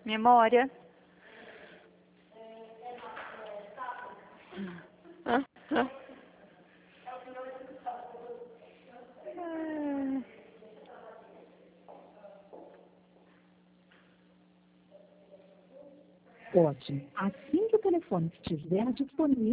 Memória. Ótimo. Assim que o telefone estiver disponível,